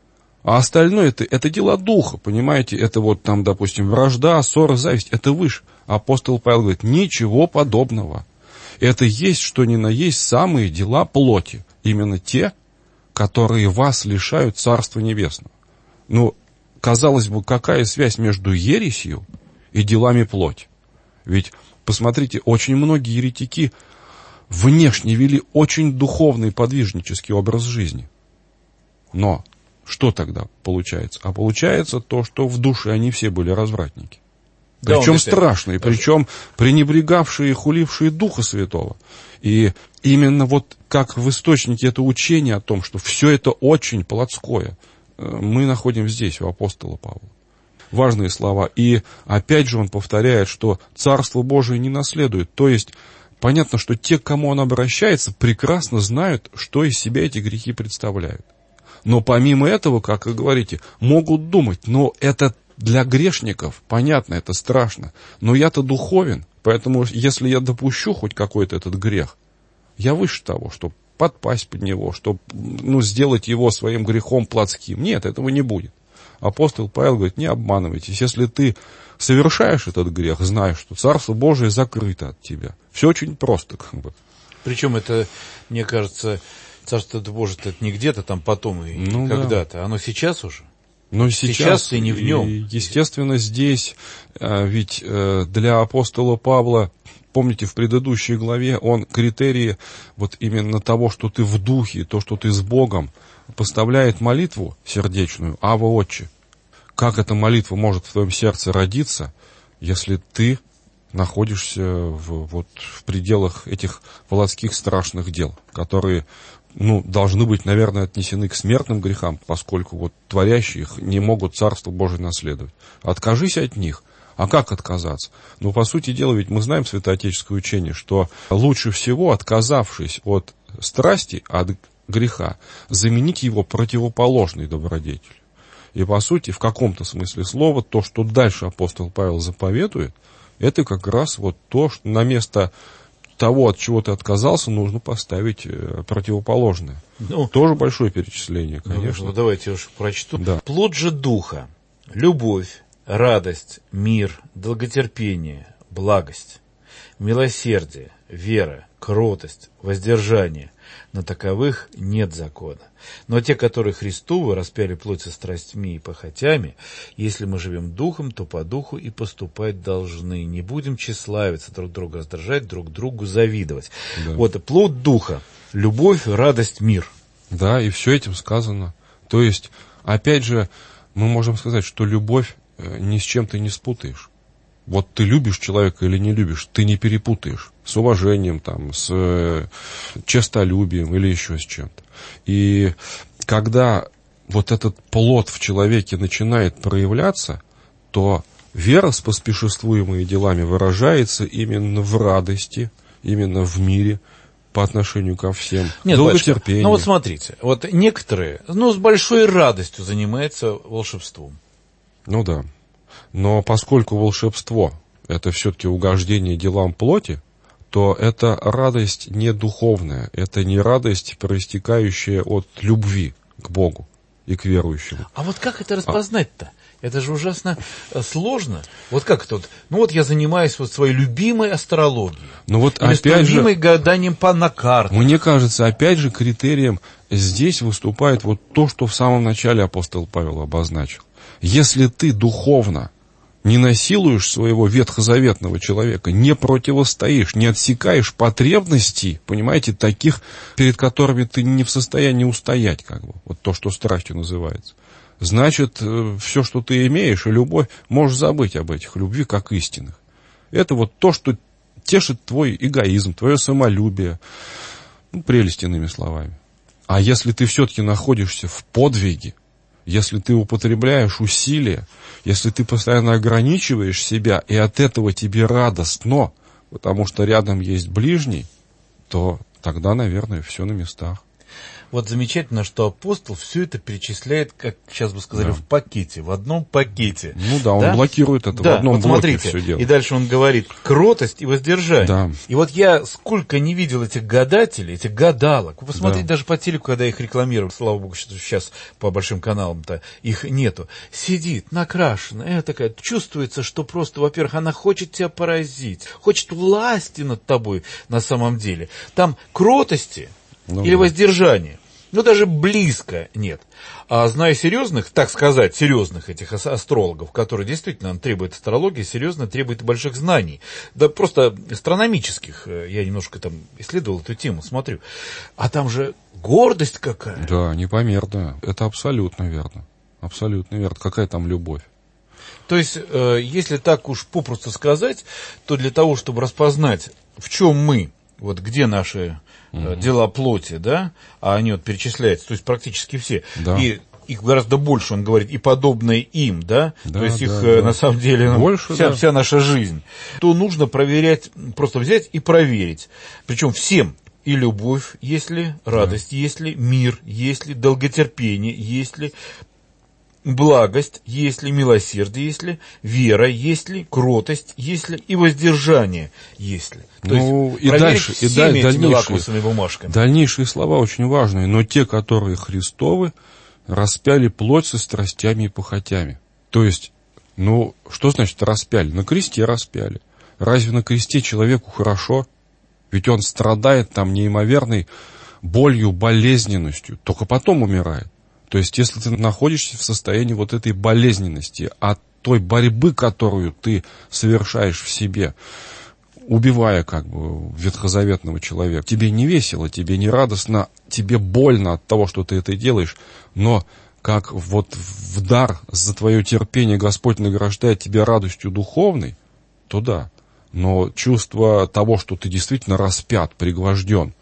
А остальное это, это дела духа, понимаете? Это вот там, допустим, вражда, ссора, зависть, это выше. Апостол Павел говорит, ничего подобного. Это есть, что ни на есть, самые дела плоти. Именно те, которые вас лишают Царства Небесного. Ну, казалось бы, какая связь между ересью и делами плоти? Ведь, посмотрите, очень многие еретики внешне вели очень духовный подвижнический образ жизни. Но что тогда получается? А получается то, что в душе они все были развратники. Да, причем он страшные, даже... причем пренебрегавшие и хулившие Духа Святого. И именно вот как в источнике это учение о том, что все это очень плотское, мы находим здесь, у апостола Павла. Важные слова. И опять же он повторяет, что Царство Божие не наследует. То есть понятно, что те, к кому он обращается, прекрасно знают, что из себя эти грехи представляют. Но помимо этого, как вы говорите, могут думать, но это для грешников, понятно, это страшно, но я-то духовен, поэтому если я допущу хоть какой-то этот грех, я выше того, чтобы подпасть под него, чтобы ну, сделать его своим грехом плотским. Нет, этого не будет. Апостол Павел говорит, не обманывайтесь, если ты совершаешь этот грех, знай, что Царство Божие закрыто от тебя. Все очень просто, как бы. Причем это, мне кажется, Царство Божие это не где-то там потом и ну, когда-то, да. Оно сейчас уже. Но сейчас, сейчас ты не в нем. Естественно, здесь, ведь для апостола Павла, помните, в предыдущей главе он критерии вот именно того, что ты в духе, то, что ты с Богом, поставляет молитву сердечную, Ава Отче. Как эта молитва может в твоем сердце родиться, если ты находишься в, вот, в пределах этих плотских страшных дел, которые ну, должны быть, наверное, отнесены к смертным грехам, поскольку вот творящие их не могут Царство Божие наследовать. Откажись от них. А как отказаться? Ну, по сути дела, ведь мы знаем святоотеческое учение, что лучше всего, отказавшись от страсти, от греха, заменить его противоположной добродетелью. И, по сути, в каком-то смысле слова, то, что дальше апостол Павел заповедует, это как раз вот то, что на место того, от чего ты отказался, нужно поставить противоположное. Ну, тоже большое перечисление, конечно. Ну, давайте я уж прочту. Да. Плод же Духа, любовь, радость, мир, долготерпение, благость, милосердие, вера, кротость, воздержание. На таковых нет закона. Но те, которые Христовы, распяли плоть со страстьми и похотями, если мы живем духом, то по духу и поступать должны. Не будем тщеславиться, друг друга раздражать, друг другу завидовать. Да. Вот плод духа, любовь, радость, мир. Да, и все этим сказано. То есть, опять же, мы можем сказать, что любовь ни с чем ты не спутаешь. Вот ты любишь человека или не любишь, ты не перепутаешь с уважением, там, с честолюбием или еще с чем-то. И когда вот этот плод в человеке начинает проявляться, то вера с поспешествуемыми делами выражается именно в радости, именно в мире по отношению ко всем. Нет, долготерпение. Ну вот смотрите, вот некоторые, ну, с большой радостью занимаются волшебством. Ну да. Но поскольку волшебство – это все-таки угождение делам плоти, то это радость не духовная, это не радость, проистекающая от любви к Богу и к верующему. А вот как это распознать-то? А... Это же ужасно сложно. Вот как это вот? Ну вот я занимаюсь вот своей любимой астрологией. Ну вот или опять с любимой же, гаданием по на картах. Мне кажется, опять же критерием здесь выступает вот то, что в самом начале апостол Павел обозначил. Если ты духовно не насилуешь своего ветхозаветного человека, не противостоишь, не отсекаешь потребностей, понимаете, таких, перед которыми ты не в состоянии устоять, как бы, вот то, что страстью называется, значит, все, что ты имеешь, и любовь, можешь забыть об этих любви как истинных. Это вот то, что тешит твой эгоизм, твое самолюбие, ну, прелесть, иными словами. А если ты все-таки находишься в подвиге, если ты употребляешь усилия, если ты постоянно ограничиваешь себя, и от этого тебе радостно, потому что рядом есть ближний, то тогда, наверное, все на местах. Вот замечательно, что апостол все это перечисляет, как сейчас бы сказали, да. в пакете, в одном пакете. Ну да, он да? блокирует это да, в одном вот блоке смотрите, все дело. И дальше он говорит, кротость и воздержание. Да. И вот я сколько не видел этих гадателей, этих гадалок. Вы посмотрите, да. даже по телеку, когда их рекламируют, слава богу, что сейчас по большим каналам-то их нету. Сидит, накрашена, такая, чувствуется, что просто, во-первых, она хочет тебя поразить, хочет власти над тобой на самом деле. Там кротости ну, или да. воздержание. Ну, даже близко нет. А зная серьезных, так сказать, серьезных этих астрологов, которые действительно требуют астрологии, серьезно требуют больших знаний. Да просто астрономических. Я немножко там исследовал эту тему, смотрю. А там же гордость какая. Да, непомерная. Это абсолютно верно. Абсолютно верно. Какая там любовь? То есть, э, если так уж попросту сказать, то для того, чтобы распознать, в чем мы, вот где наши э, дела плоти, да, а они вот перечисляются, то есть практически все, да. И их гораздо больше, он говорит, и подобные им, да, да то есть да, их да. э, на самом деле больше, вся, да. вся наша жизнь, то нужно проверять, просто взять и проверить, причем всем. И любовь, есть ли, радость, да. Есть ли, мир, есть ли, долготерпение, есть ли, благость, есть ли, милосердие, есть ли, вера, есть ли, кротость, есть ли, и воздержание, есть ли. То ну, есть, и дальше, и даль, дальнейшие, бумажками. Дальнейшие слова очень важные, но те, которые Христовы, распяли плоть со страстями и похотями. То есть, ну, что значит распяли? На кресте распяли. Разве на кресте человеку хорошо? Ведь он страдает там неимоверной болью, болезненностью, только потом умирает. То есть, если ты находишься в состоянии вот этой болезненности, от той борьбы, которую ты совершаешь в себе, убивая как бы ветхозаветного человека, тебе не весело, тебе не радостно, тебе больно от того, что ты это делаешь, но как вот в дар за твое терпение Господь награждает тебя радостью духовной, то да. Но чувство того, что ты действительно распят, пригвожден,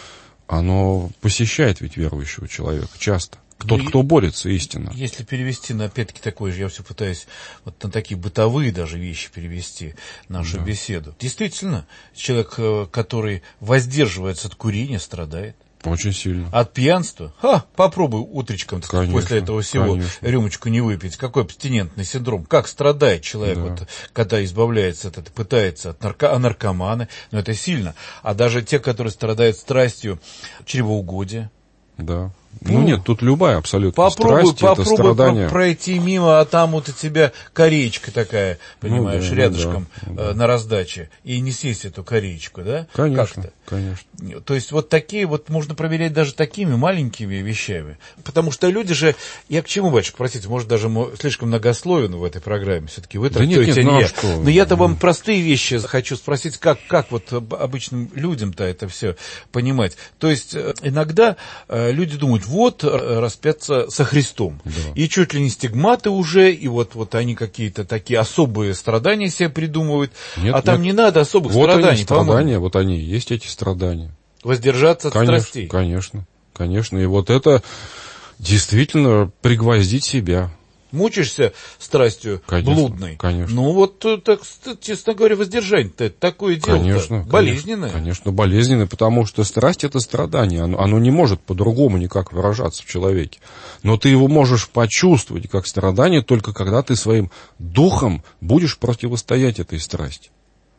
оно посещает ведь верующего человека часто. Тот, ну, кто борется истинно. Если перевести на, опять-таки, такой же, я все пытаюсь вот на такие бытовые даже вещи перевести нашу да. беседу. Действительно, человек, который воздерживается от курения, страдает. Очень сильно. От пьянства? Ха, попробуй утречком, так сказать, после этого всего конечно. рюмочку не выпить. Какой абстинентный синдром? Как страдает человек, да. вот, когда избавляется от этого, пытается от нарко... а наркоманы, но это сильно. А даже те, которые страдают страстью чревоугодия. Да. Ну, ну нет, тут любая абсолютно попробуй, страсть, попробуй это страдание. Пройти мимо, а там вот у тебя кореечка такая, понимаешь, ну, да, рядышком ну, да, э, да. на раздаче, и не съесть эту кореечку, да? Конечно, как-то. конечно. То есть вот такие вот можно проверять даже такими маленькими вещами. Потому что люди же, я к чему, батюшка, простите, может даже слишком многословен в этой программе, все-таки вы трактуете, да нет, нет, а не ну, я. что? Но я-то вам простые вещи хочу спросить, как, как вот обычным людям-то это все понимать. То есть иногда люди думают, вот распяться со Христом. Да. И чуть ли не стигматы уже, и вот, вот они какие-то такие особые страдания себе придумывают. Нет, а там нет. не надо особых вот страданий. Они страдания, вот они, есть эти страдания. Воздержаться конечно, от страстей. Конечно, конечно. И вот это действительно пригвоздить себя. Мучаешься страстью конечно, блудной. Конечно. Ну вот, так, честно говоря, воздержание-то такое дело конечно, болезненное. Конечно, конечно, болезненное, потому что страсть — это страдание. Оно, оно не может по-другому никак выражаться в человеке. Но ты его можешь почувствовать как страдание только когда ты своим духом будешь противостоять этой страсти.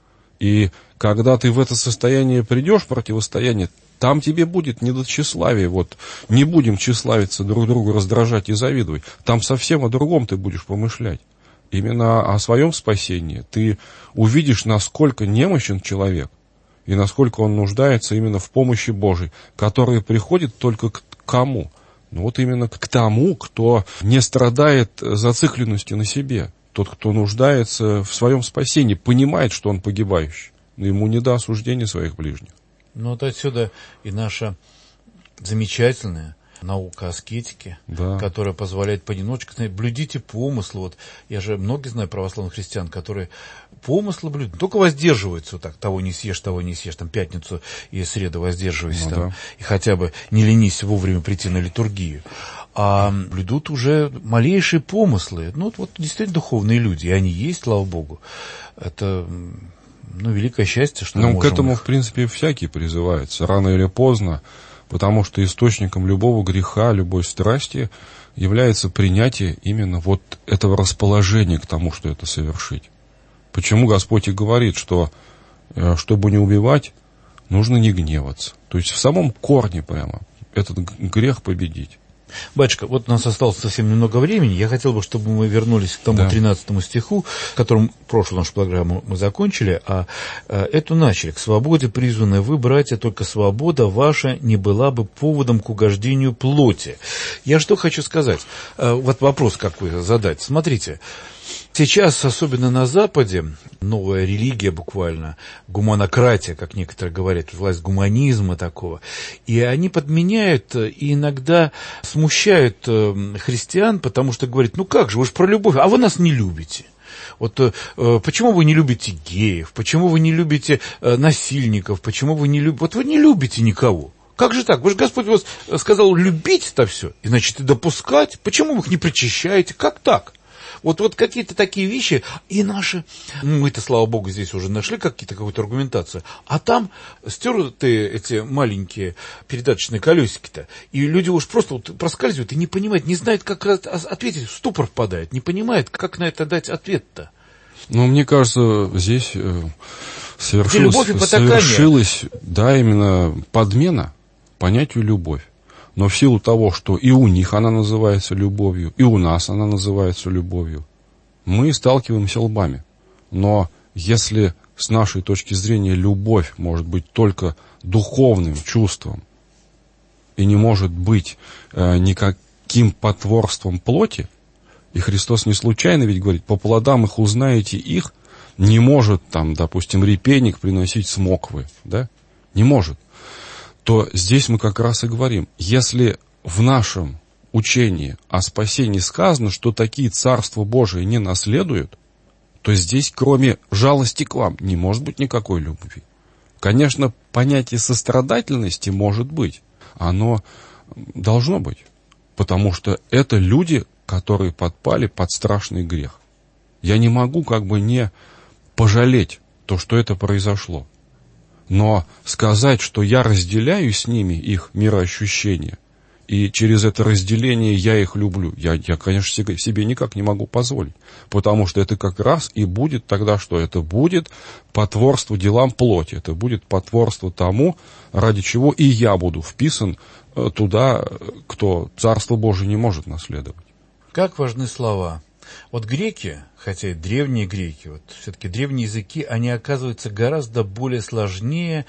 И когда ты в это состояние придешь, противостояние, там тебе будет не до тщеславия. Вот не будем тщеславиться, друг другу раздражать и завидовать. Там совсем о другом ты будешь помышлять. Именно о своем спасении. Ты увидишь, насколько немощен человек и насколько он нуждается именно в помощи Божией, которая приходит только к кому? Ну вот именно к тому, кто не страдает зацикленностью на себе. Тот, кто нуждается в своем спасении, понимает, что он погибающий, но ему не до осуждения своих ближних. Ну вот отсюда и наша замечательная наука аскетики, да. которая позволяет понемножечку, блюдите помыслы. Вот я же многие знаю православных христиан, которые помыслы блюдут, только воздерживаются вот так, того не съешь, того не съешь, там пятницу и среду воздерживайся, ну, там, да. и хотя бы не ленись вовремя прийти на литургию. А блюдут уже малейшие помыслы. Ну, вот, вот действительно духовные люди, и они есть, слава Богу. Это, ну, великое счастье, что мы можем. Ну, к этому, их... в принципе, всякий призывается, рано или поздно, потому что источником любого греха, любой страсти является принятие именно вот этого расположения к тому, что это совершить. Почему Господь и говорит, что, чтобы не убивать, нужно не гневаться. То есть в самом корне прямо этот грех победить. Батюшка, вот у нас осталось совсем немного времени. Я хотел бы, чтобы мы вернулись к тому да. тринадцатому стиху, которым прошлую нашу программу мы закончили, а, а эту начали. «К свободе призваны вы, братья, только свобода ваша не была бы поводом к угождению плоти». Я что хочу сказать? А, вот вопрос какой задать. Смотрите. Сейчас, особенно на Западе, новая религия буквально, гуманократия, как некоторые говорят, власть гуманизма такого, и они подменяют и иногда смущают христиан, потому что говорят, ну как же, вы же про любовь, а вы нас не любите. Вот э, почему вы не любите геев, почему вы не любите э, насильников, почему вы не любите, вот вы не любите никого. Как же так? Вы же Господь вас сказал любить это все, и значит и допускать, почему вы их не причащаете, как так? Вот, вот какие-то такие вещи, и наши, ну, мы-то, слава богу, здесь уже нашли какие-то, какую-то аргументацию, а там стерты эти маленькие передаточные колесики-то, и люди уж просто вот проскальзывают и не понимают, не знают, как ответить, в ступор впадают, не понимают, как на это дать ответ-то. Ну, мне кажется, здесь совершилось, совершилась, да, именно подмена понятию «любовь». Но в силу того, что и у них она называется любовью, и у нас она называется любовью, мы сталкиваемся лбами. Но если с нашей точки зрения любовь может быть только духовным чувством и не может быть э, никаким потворством плоти, и Христос не случайно ведь говорит, по плодам их узнаете их, не может там, допустим, репейник приносить смоквы, да? Не может. То здесь мы как раз и говорим, если в нашем учении о спасении сказано, что такие Царство Божие не наследуют, то здесь, кроме жалости к вам, не может быть никакой любви. Конечно, понятие сострадательности может быть, оно должно быть, потому что это люди, которые подпали под страшный грех. Я не могу как бы не пожалеть то, что это произошло. Но сказать, что я разделяю с ними их мироощущения, и через это разделение я их люблю, я, я, конечно, себе, себе никак не могу позволить. Потому что это как раз и будет тогда что? Это будет потворство делам плоти, это будет потворство тому, ради чего и я буду вписан туда, кто Царство Божие не может наследовать. Как важны слова. Вот греки, хотя и древние греки, вот все-таки древние языки, они оказываются гораздо более сложнее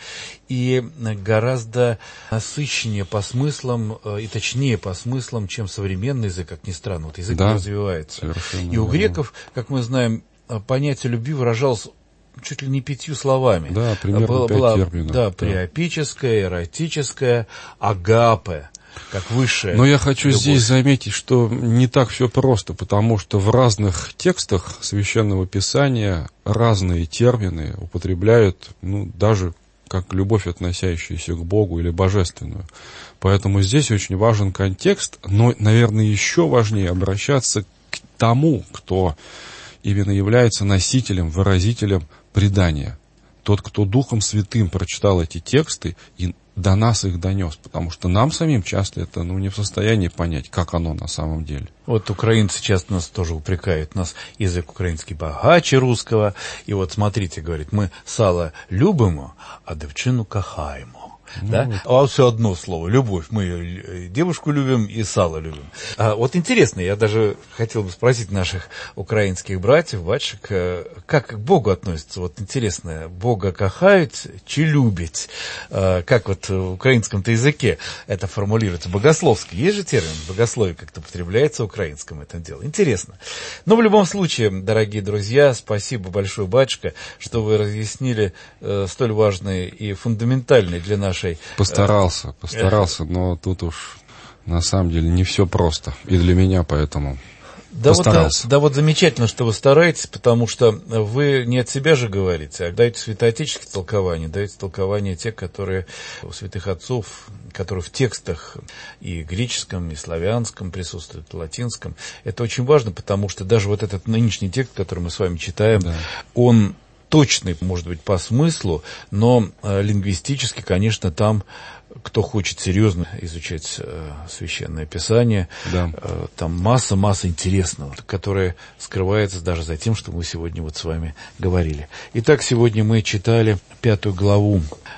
и гораздо насыщеннее по смыслам и точнее по смыслам, чем современный язык, как ни странно. Вот язык да, развивается. И у греков, как мы знаем, понятие любви выражалось чуть ли не пятью словами. Да, примерно была, пять была, терминов. Да, приопическое, эротическое, агапе. Как высшее. Но я хочу любовь. Здесь заметить, что не так все просто, потому что в разных текстах Священного Писания разные термины употребляют, ну, даже как любовь, относящаяся к Богу или божественную. Поэтому здесь очень важен контекст, но, наверное, еще важнее обращаться к тому, кто именно является носителем, выразителем предания. Тот, кто Духом Святым прочитал эти тексты и до нас их донес, потому что нам самим часто это ну, не в состоянии понять, как оно на самом деле. Вот украинцы часто нас тоже упрекают, нас язык украинский богаче русского, и вот смотрите, говорит, мы сало любимо, а девчину кахаємо. Ну, да? Вот. А все одно слово, любовь. Мы девушку любим и сало любим. А вот интересно, я даже хотел бы спросить наших украинских братьев, батюшек, как к Богу относятся? Вот интересно, Бога кахают, чи любить? Как вот в украинском-то языке это формулируется? Богословски. Есть же термин богословие, как-то употребляется в украинском это дело. Интересно. Но в любом случае, дорогие друзья, спасибо большое, батюшка, что вы разъяснили столь важные и фундаментальные для нашей Постарался, постарался, но тут уж на самом деле не все просто. И для меня поэтому да постарался. Вот, да вот замечательно, что вы стараетесь, потому что вы не от себя же говорите, а даете святоотеческие толкования, даете толкования те, которые у святых отцов, которые в текстах и греческом, и славянском присутствуют, и латинском. Это очень важно, потому что даже вот этот нынешний текст, который мы с вами читаем, да. он... точный, может быть, по смыслу, но э, лингвистически, конечно, там, кто хочет серьезно изучать э, Священное Писание, да. э, там масса-масса интересного, которое скрывается даже за тем, что мы сегодня вот с вами говорили. Итак, сегодня мы читали пятую главу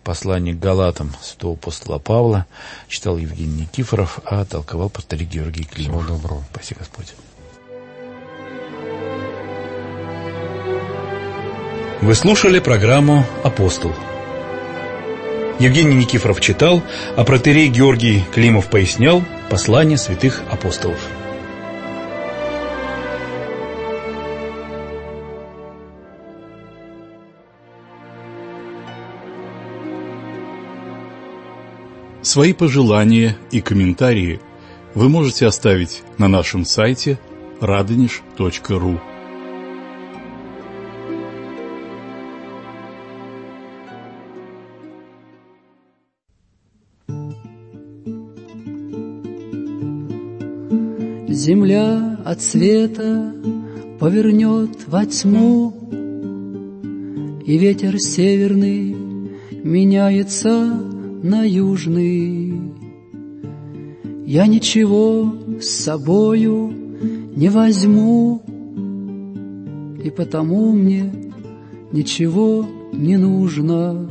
послание к Галатам святого апостола Павла. Читал Евгений Никифоров, а толковал пастырь Георгий Климов. Всего доброго. Спаси Господь. Вы слушали программу «Апостол». Евгений Никифоров читал, а протоиерей Георгий Климов пояснял послание святых апостолов. Свои пожелания и комментарии вы можете оставить на нашем сайте радонеж точка ру. Земля от света повернет во тьму, и ветер северный меняется на южный. Я ничего с собою не возьму, и потому мне ничего не нужно.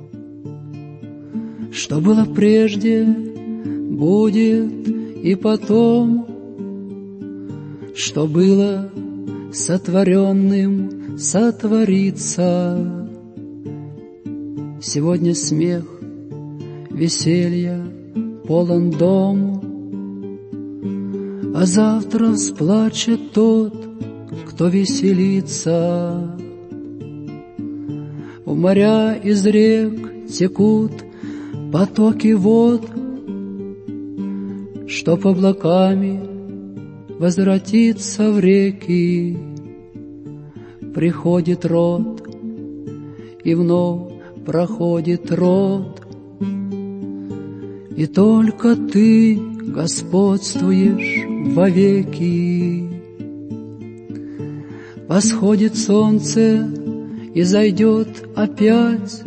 Что было прежде, будет и потом. Что было сотворенным, сотворится. Сегодня смех, веселье, полон дом, а завтра всплачет тот, кто веселится. В моря из рек текут потоки вод, чтоб облаками возвратиться в реки. Приходит род, и вновь проходит род, и только ты господствуешь вовеки. Восходит солнце и зайдет опять,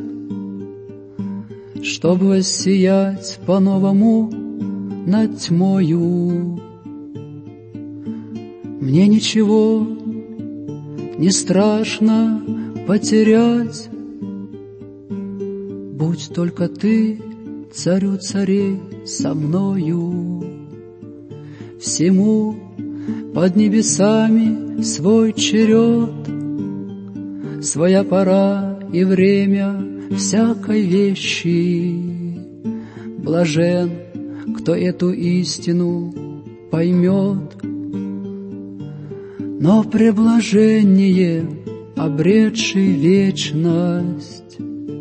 чтобы воссиять по-новому над тьмою. Мне ничего не страшно потерять, будь только ты, царю царей, со мною. Всему под небесами свой черед, своя пора и время всякой вещи. Блажен, кто эту истину поймет, но преблаженнее, обретший вечность.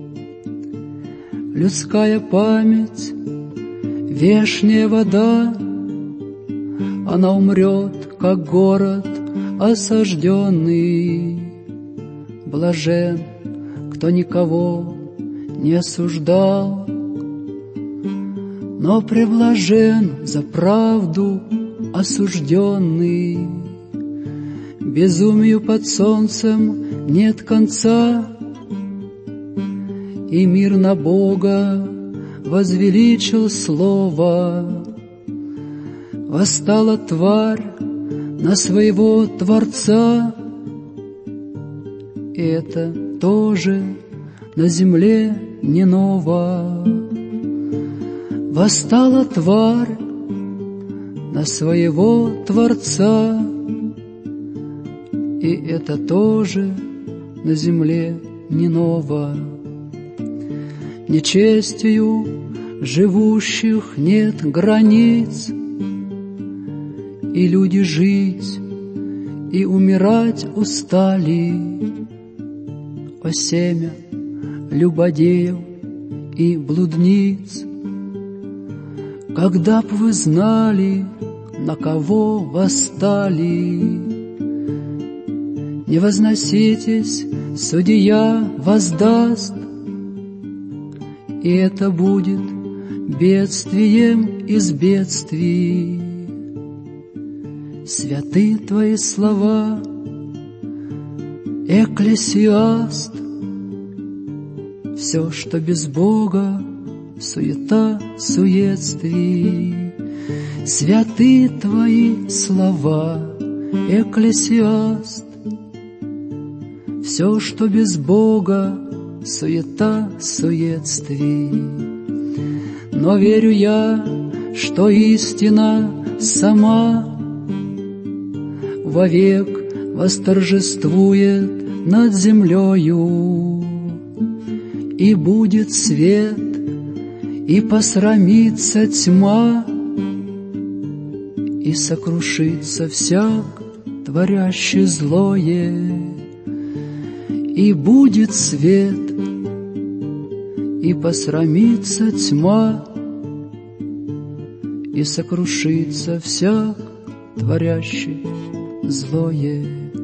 Людская память, вешняя вода, она умрет, как город осажденный. Блажен, кто никого не осуждал, но преблажен за правду осужденный. Безумию под солнцем нет конца, и мир на Бога возвеличил слово. Восстала тварь на своего Творца, и это тоже на земле не ново. Восстала тварь на своего Творца, и это тоже на земле не ново. Нечестию живущих нет границ, и люди жить и умирать устали. О семя любодеев и блудниц, когда б вы знали, на кого восстали. Не возноситесь, судья воздаст, и это будет бедствием из бедствий. Святы твои слова, Экклесиаст. Все, что без Бога, суета суетствий. Святы твои слова, Экклесиаст. Все, что без Бога, суета суетствий. Но верю я, что истина сама вовек восторжествует над землею, и будет свет, и посрамится тьма, и сокрушится всяк, творящий злое. И будет свет, и посрамится тьма, и сокрушится всяк, творящий злое.